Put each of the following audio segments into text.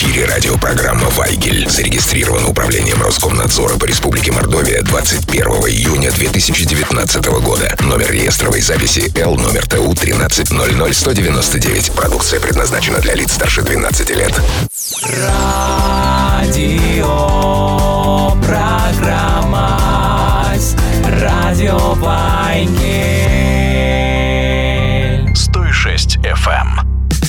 эфире радиопрограмма «Вайгель». Зарегистрирована управлением Роскомнадзора по Республике Мордовия 21 июня 2019 года. Номер реестровой записи Л номер ТУ 1300199. Продукция предназначена для лиц старше 12 лет. Радиопрограмма «Радио Вайгель». 106 FM.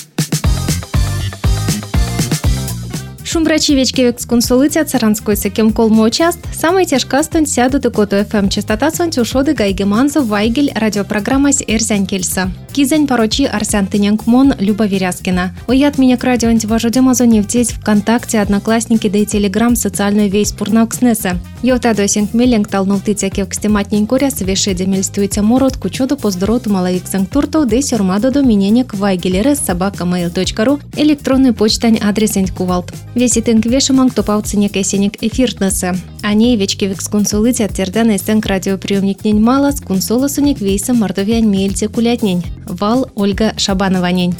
Шумбрачевички эксконсулыця царанской секем колмочаст, самый тяжкастон сяду тыкоту ФМ частота сонтюшоды гайгеманзо Вайгель радиопрограммась Эрзянь Кельса. Кизань порочи Арсян Тынянкмон Люба Веряскина. Уят меня к радио антиважудем озоневтеть ВКонтакте, Одноклассники да и Телеграм социальную весь пурнаукснеса. Йовта досинг меленг талнултыця кевкстематненькуря свешеде мельстуйте мород кучоду поздороту малавик санктуртов да сюрмадо до миненек вайгелерес@mail.ru электронный почтань адресень кувалт. Веси тенквешеман топауценек эсенек эфиртнесе. Они вечки вексконсулыця тердана эсенк радиоприемник нень мала сконсолосунек вейса мордовиань мейльте кулятнень. Вал Ольга Шабанова-нень.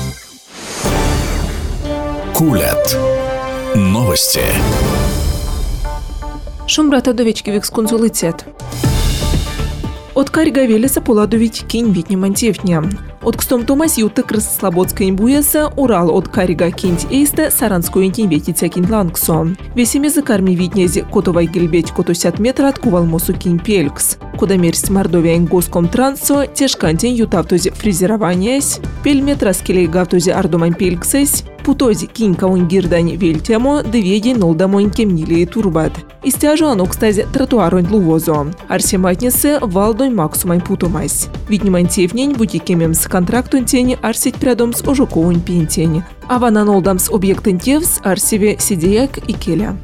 Кулят. Новости. Шумбрата довечки вексконсулыцет. От Карига Велеса поладовить кинь витни мантевня. От кстом Томас юты крыс слободской имбуеса Урал от Карига кинть эйсте Саранскую интень ветица кинь лангсо. Весеми закарми витнези котовай гельбеть котусят метра от кувалмосу кинь пелькс. Куда мерсть Мордовия госком трансо тешкантень ютавтузи фрезерованиес. Пель метра скелей гавтузи ардомань пельксес. Путози кинь каунь гирдань вельтемо деведи нолдамонь кемнили турбат. Истяжу оно, кстати, тротуаронь лувозо. Арсематнисы валдонь максумань путомась. Витнимань тевнень бутикемем с контрактун тени арсить прядом с ожуковунь пинтень. А вана нолдам с объектен тевс арсиве сидеяк и келя.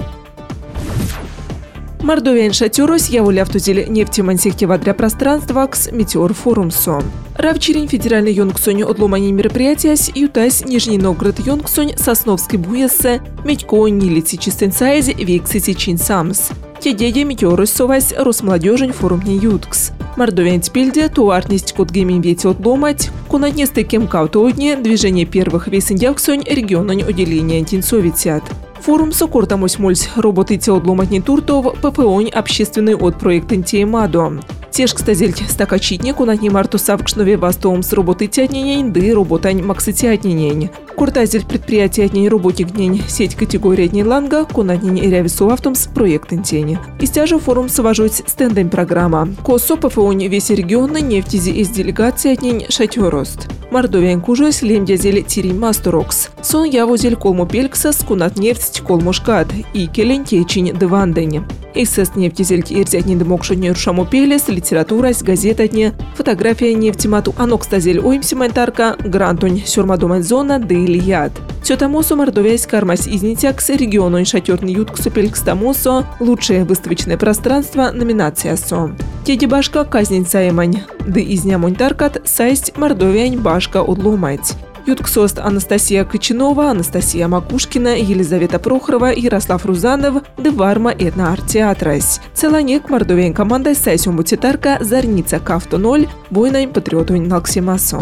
Мордовиан шатюрос яволявтузили нефтемансехте вадря пространства кс метеор форумсо. Равчерень федеральный йонгсонь отломани мероприятия с ютась Нижний Новгород йонгсонь Сосновский буясе медько нилици чистенцаези вексити чин самс. Те деди метеорос совась Росмолодежень форумни юткс. Мордовиан спильде туартность кот геймин вети отломать, конатнесты кемкаутодне движение первых весендявксонь региононь отделения антинсовитят. Форум сокортамось мольс роботыте отломатни туртов ППОнь общественный от проект НТМАДО. Теж, кстати, стакачитне кунатни марту савкшнове вастовом с роботыте отненень, да и роботань максыте отненень. Куртазель предприятия отнень роботик днень сеть категории отнень ланга, кунатнень рявису автом с проект НТН. Истяжу форум соважуть стендем программа. Косо ППОнь весь регион нефтези из делегации отнень шатёрост. Мордовиан кужось лемдязель тирень масторокс. Сон явозель колму пелькса скунат нефть колму шкат и келень течень девандень. Эсэс нефтезель ирзятни демокшу нерушаму пелес, литература, газета дне, фотография нефтемату, анокстазель оймсимантарка, грантунь сюрмадомань зона, да или яд. Все тамосо мордовясь кармась изнитякс, региону шатёрный ютксу пелькс тамосо, лучшее выставочное пространство, номинация со. Теди башка казнень саемань, да изнямонь таркат, сайсть мордовянь башка отломать. Ютксост Анастасия Кочинова, Анастасия Макушкина, Елизавета Прохорова, Ярослав Рузанов, Деварма Этна Арт-театрась. Целанек Мордовиан команда сайсю мутитарка Зарница Кавто 0, бойнайн патриотунь Наксимасо.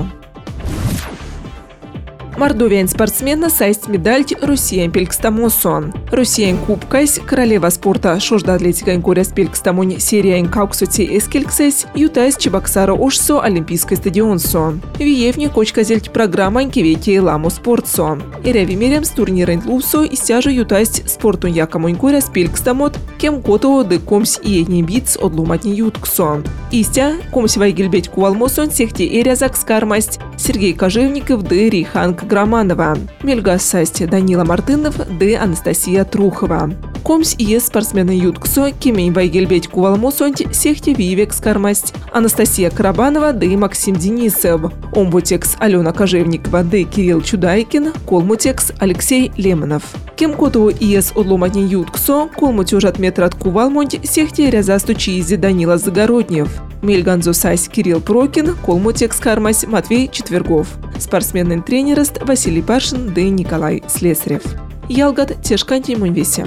Мордовиан спортсмена сайст медальть Россиян пелькстамосон. Россиян кубкайс, королева спорта шожда атлетикайн коряс пелькстамонь сериян кауксоти эскельксэс, ютайс Чебоксара ошсо олимпийской стадионсо. Виевни кочказельть программань кевети ламо спортсо. Иряви мерем с турнирен лусо и стяжу ютайс спортун якомонь коряс пелькстамот, кем кото де комс и этни биц отлуматни ютксо. Истя, комс вайгельбеть кувалмосон сехте эрязак скармасть Сергей Кожевников де Риханг Громанова, Мельга Састи Данила Мартынов, Д. Анастасия Трухова. Комс и спортсмены ютксо, кемень вайгельбеть кувалмосонть, сехте вивек скармасть Анастасия Карабанова, Д. Максим Денисов. Омбутекс Алена Кожевникова, Д. Кирилл Чудайкин, колмутекс Алексей Лемонов. Кем котову ИС отломатни ютксо, колмутеж от метра от кувалмонть, сехте рязасту чизи Данила Загороднев. Мельганзо Сась Кирилл Прокин, колмутекс кармась Матвей Четвергов. Спортсменный тренерист Василий Паршин, Д. Николай Слесарев. Ялгат Тешканти Мунвесе.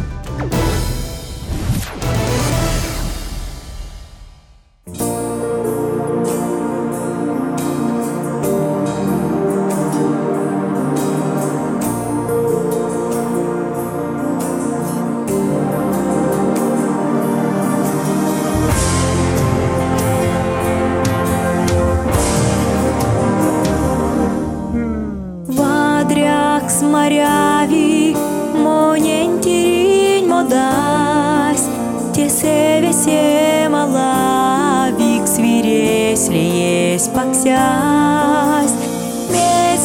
паксясь, без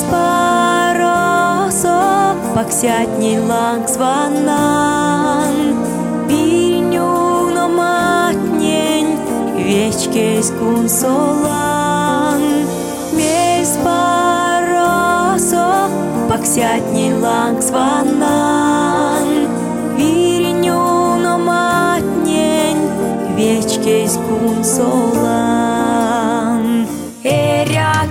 паросо паксять не ланг сванан, бирню но матнень вечкесь кунсолан, без паросо паксять не ланг сванан, бирню но матнень вечкесь кунсолан. Эряк,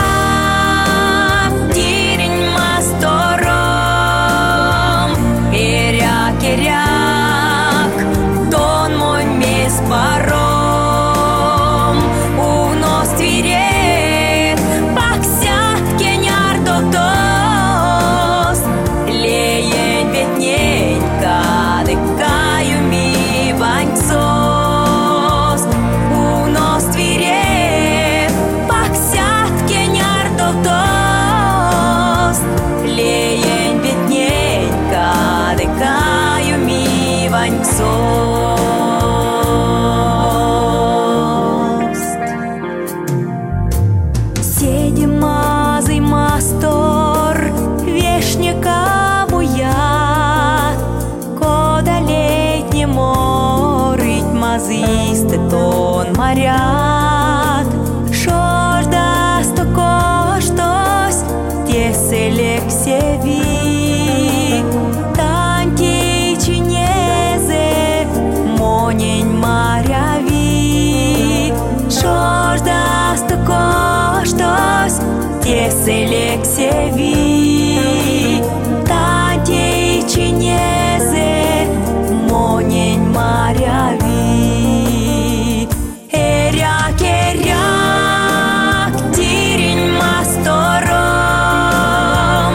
дирень мастором, эряк, тон мой мес паром, унос твирет, паксят кеняр дотос, леен ветненька, дыкаю ми ваньцос, унос твирет, паксят кеняр дотос, леен ветненька, дыкаю ми ваньцос. Седим мазый мастор, вешника буят, кода летне морить мазисты тон морят, шор даст коштось, теселек севи, танки чинезе, монень маряви, шор даст коштось, теселек севи, танки чинезе, монень маряви. Эряк, дирень мастором,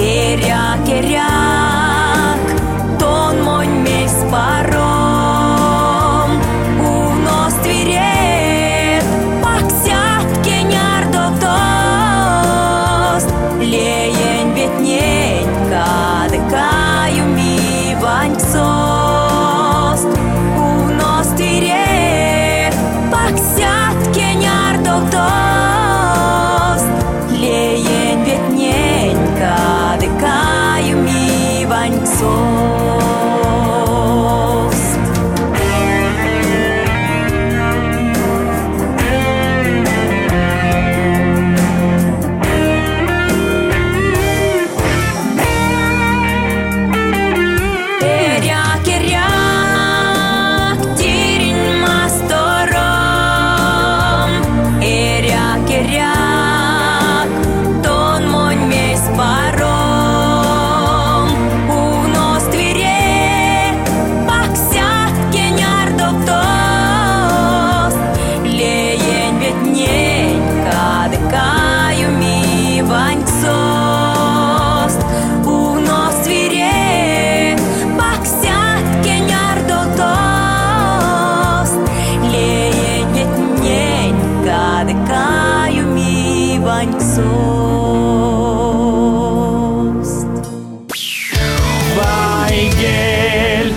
эряк, тон мой мес паром, унос твирет, паксят кеняр дотос, леен ветненька, дыкаю ми ваньцос, унос твирет, паксят кеняр дотос, леен ветненька, дыкаю ми ваньцос. Эряк, дирень мастором, эряк, тон мой мес паром, унос твирет, паксят кеняр дотос, леен ветненька, дыкаю ми ваньцос, унос твирет, паксят кеняр дотос, леен ветненька, дыкаю ми ваньцос. Вайгель.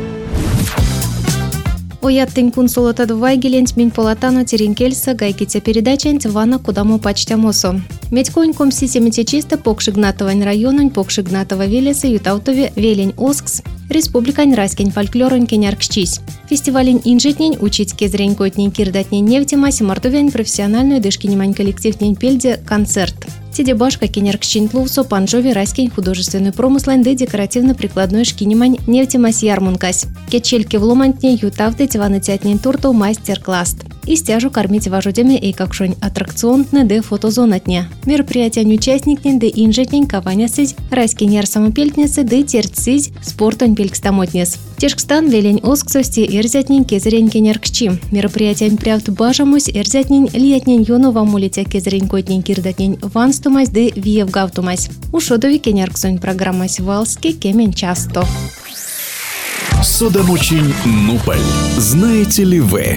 Ояттын кунсолота вайгеленч мень полатана теренкельса гайките передачант вана кудаму пачтямосо. Медьконь комси семетечисто Покшигнатовань райононь Покшигнатова велеса ютаутове велень Оскс, республикань раскень фольклоронь кеняркчись. Фестивалень инжетнень учить кезренькотнень кирдатнень нефтемаси мартовень профессиональную дышкинемань коллективнень пельде концерт. Тиде башка кеняркчин тлувсо панжови раскень художественный промыслань де декоративно-прикладной шкинемань нефтемаси ярмункась. Кечельки вломантней ютавты тиванытятнень турту мастер-класс. И стяжу кормить важудями и какшонь аттракционтне де фотозонатне. Мероприятиянь участникнень де инжетнень каванясызь, раскень самопельтнесы де терцизь спортонь пелькстамотнес. Тешкстан велень Осксости эрзятнень кезрень кеняркчи. Мероприятиянь прявт бажамусь эрзятнень лиятнень юнова мулитя кезренькотнень кирдатнень ванстумась де виевгавтумась. Ушодови кенярксонь программась валски кемен часто. Судомучень Нуполь. Знаете ли вы?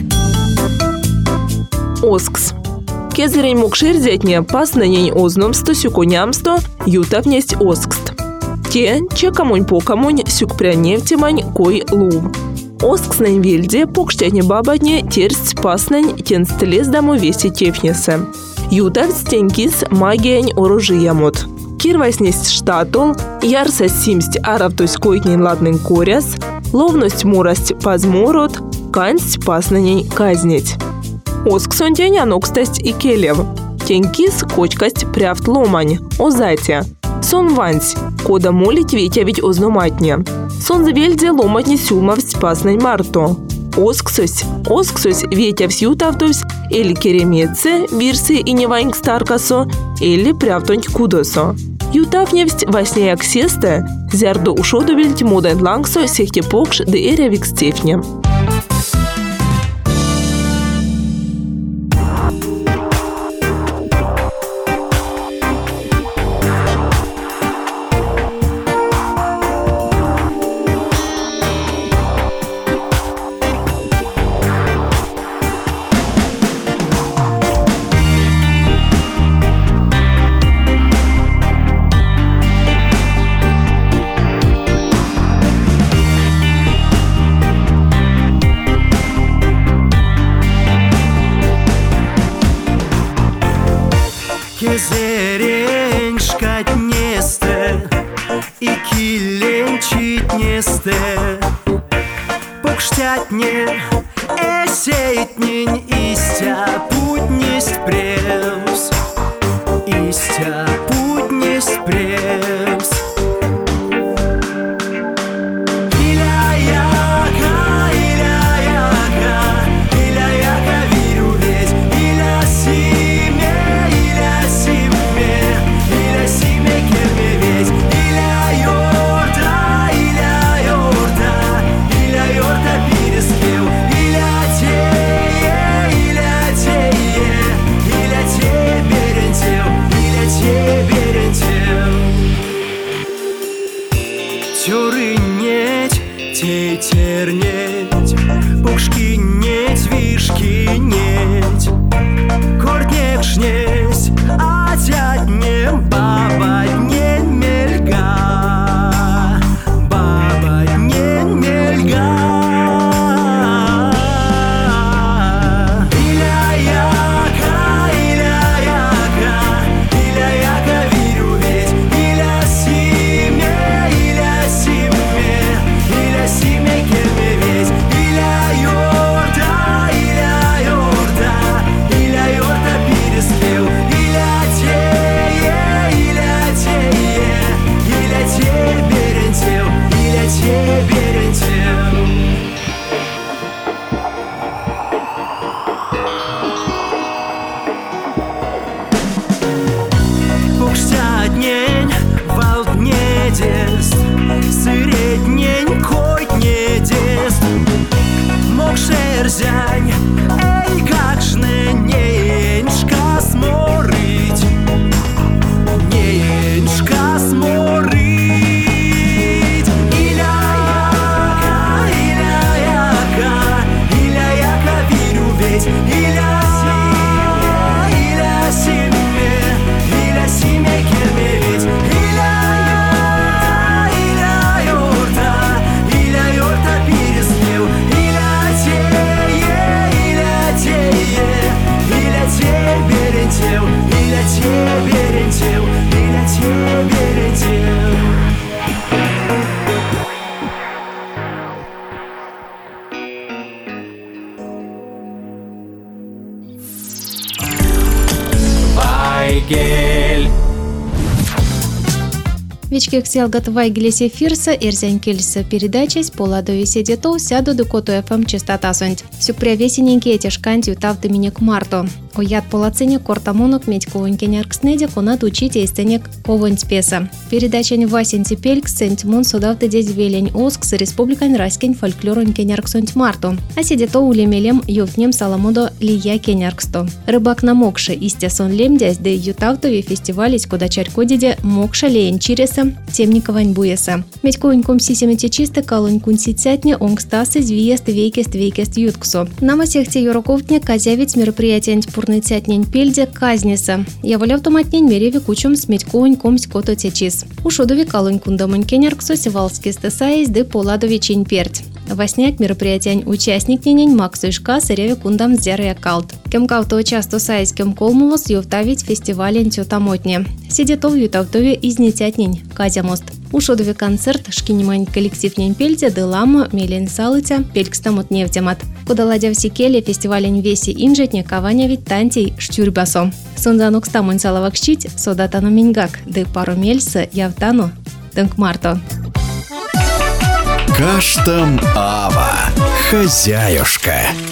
Оскс. Кезерень мукшерзятне паснанень озномсто сюконямсто ютавнесть Оскст. Те, че камонь по камонь сюкпряневтимань кой лу. Оскснень вельде покштяне бабадне терсть паснень тенстелез даму вести тефнесе. Ютавц тенькис магиянь оружиямот. Кирвайснесть штатул, ярса симсть аравтусь койтнень ладнень коряс, ловность мурасть пазморот, кансть паснень казнить. Осксон тень анокстасть и келев. Тенькис кочкасть прявт ломань, озатя. Сон вансь, кода молить ветя ведь озноматня. Сон завельде ломатни сюлмавсть паснень марто. Осксось ветя всютавтусь, или керемеце, вирсы и неваньк старкасо, или прявтонь кудосо. Ютавневсть во сне аксесте, зярдо ушодовельть моден лангсо сехте покш де эревик стефне. Кезерень шкатнесте и килень читнесте, покштятне эсейтнень истя путнесть превс, истя путнесть превс. Тюрынеть, тетернеть, пушкинеть, вишкинеть, корнекшнеть, атятнем бабаднень мельга, бабаднень мельга. Покштятнень валднедест, среднень койднедест, мокшерзянь, эй, как жне неньшка сморыть, неньшка сморыть. Иля-яка, вирю ведь, Иля-симе кермевец, Иля-йорта переспел, Иля-те-берентел. Вайгель. Вечкек сялгат Вайгелес эфирса эрзянь кельса передачась поладови седетов сяду до коту ФМ частота сонть. Сюкпря весененькие этишканти утавты минек марто. Оят полацене кортамонок медь ковонькенярк снедя конат учите истенек ковонь спеса. Передачань Васен Тепельк сентимон судавты десь велень Оскс республикань раскень фольклорон кенярк сонть марто. А седето улемелем юфнем саламодо лия кенярксто. Рыбак на мокше истя сон лемдясь де ютавтови фестивалить куда чарькодиде мокша леен чиреса темниковань буеса. Медь ковоньком сисемете чисто калонькун сицятне онгстасы звиест вейкест ютксо. Намасехте юроковтне казявец мероприятиянь пурныцятнень пельде казниса. Я воляв томатнень мереви кучум сметь ковоньком ското течис. Ушодови калонькун дамонь кенярксо севалски стесаис де поладови чинь перть. Восняк мероприятий участник нень Максуишка сыреве кундам зеря калт. Кемкауто часто сайз кемколмовос ювтавить фестивален тютамотне. Сидетов ютавтове изнетятнень Казямост. Ушодове концерт шкинимань коллектив нень пельте делама мелен салытя пелькстамот невтемат. Кудаладя всекеле фестивален веси инжетне каваня ведь тантей штюрбасо. Сонзанукстамон салавакщить содатану мингак, да пару мельса явтану тынкмарто. Каштам Ава. Хозяюшка.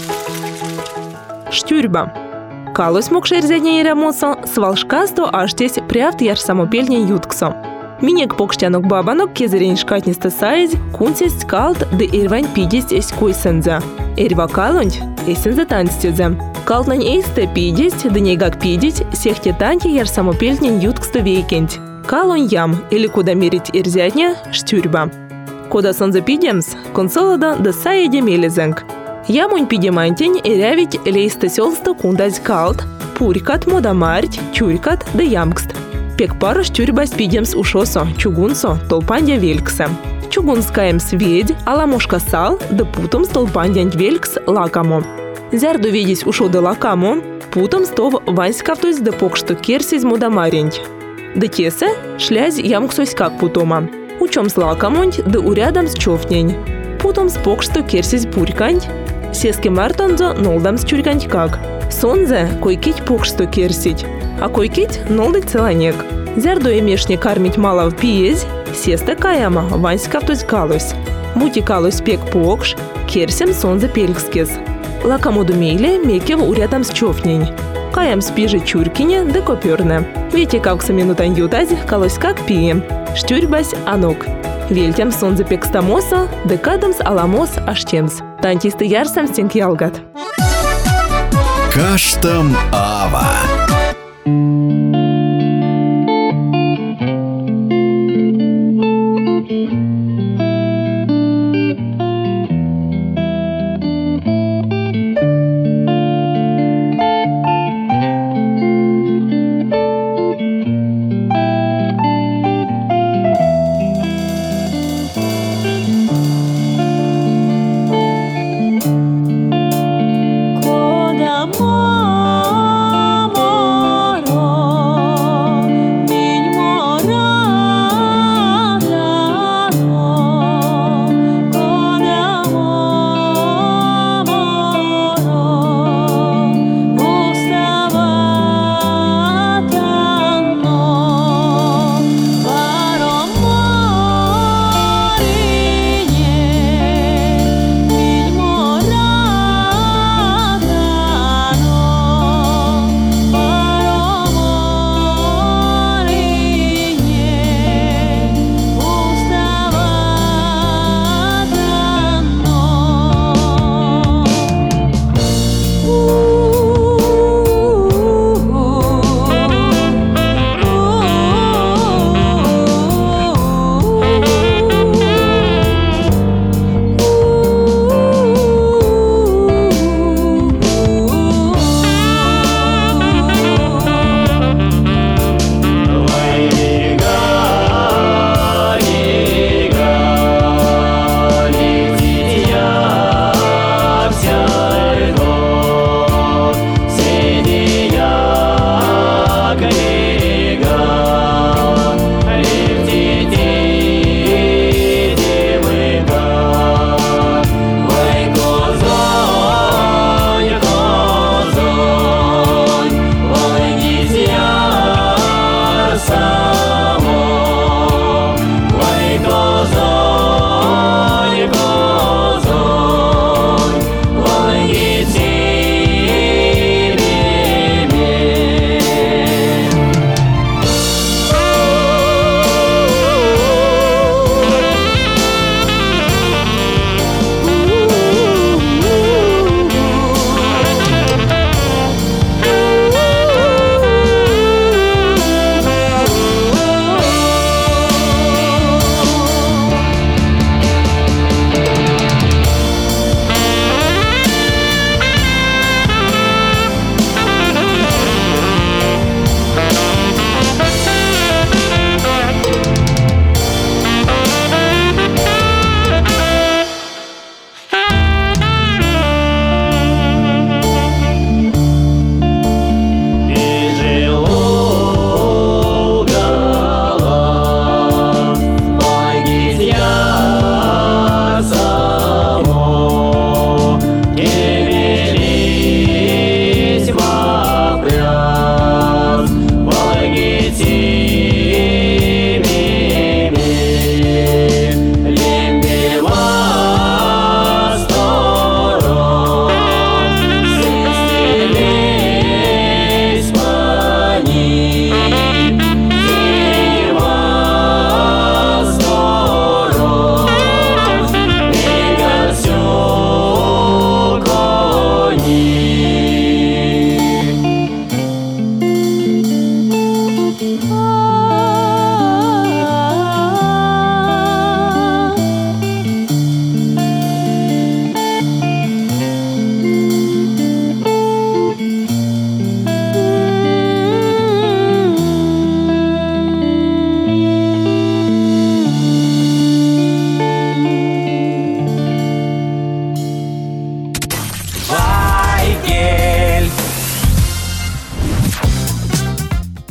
Штюрба. Калось мокшерзядня еремосо, свалшкасто аштесь прявт яр самопельня ютксо. Минек покштянок бабанок кезерень шкатниста сайз, кунцесть калт, да ирвань пидесть эсь койсенза. Эрва калонь, эсенза танцтезе. Калтнань эйсте пидесть, да негак пидеть, сехте танти яр самопельня ютксто вейкенть. Калонь ям, или куда мерить ирзядня, штюрба. Кода сонза пидемс, консолода да саеде мелезенг. Ямунь пидемантень эрявить лейста селста кундась калт, пурикат мода марть, чурикат да ямкст. Пек парыш тюрьбас пидемс ушосо, чугунсо, толпандя велькса. Чугунскаемс ведь, аламошка сал, да путом столпандянь велькс лакамо. Зярду ведись ушо да лакамо, путом стов ваньскавтось да покшто керсись мода маренть. Да тесе шляз ямксось как путома. Учом с лакамонть да урядам с човнень. Путом спок что керсись пурьканть. Сески мартонзо нолдам с чурьканть как. Сонзе койкить пок что керсить. А койкить нолдать целанек. Зярду емешне кармить мало в пиезь. Сеста каяма ваньскавтось калось. Мути калось пек покш. Керсем сонзе пелькскес. Лакамоду мейле мекев урядам с човнень. Каям спижи чуркине да коперне. Вети кавкса минутань ютазь калось как пием. Штюрьбась анок. Вельтям сонзе пекстамоса, декадамс аламос аштемс. Тантисты ярсам стенк ялгат. Каштам Ава. Кода мамо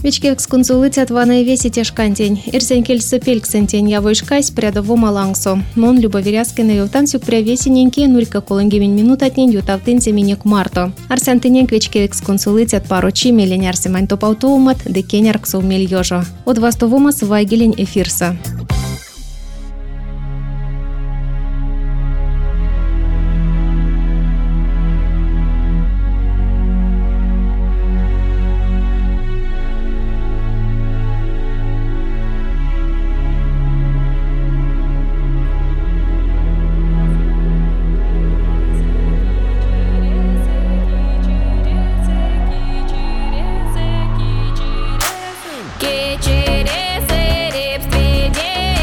Вечкевекс консулицят ваны веси тешкантень. Ирсен кельсы пельксентень явойшкась прядово малангсо. Мон любоверяскина ювтансюк прявесененьки 0,1 минут отнень ютавтын семенек марто. Арсентыненк вечкевекс консулицят парочи мелень арсемань топаутоумат декенярксо мельёжо. От вастовомас вайгелень эфирса. Через рыб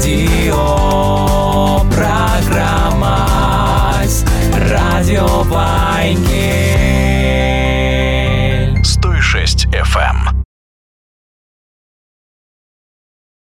впереди.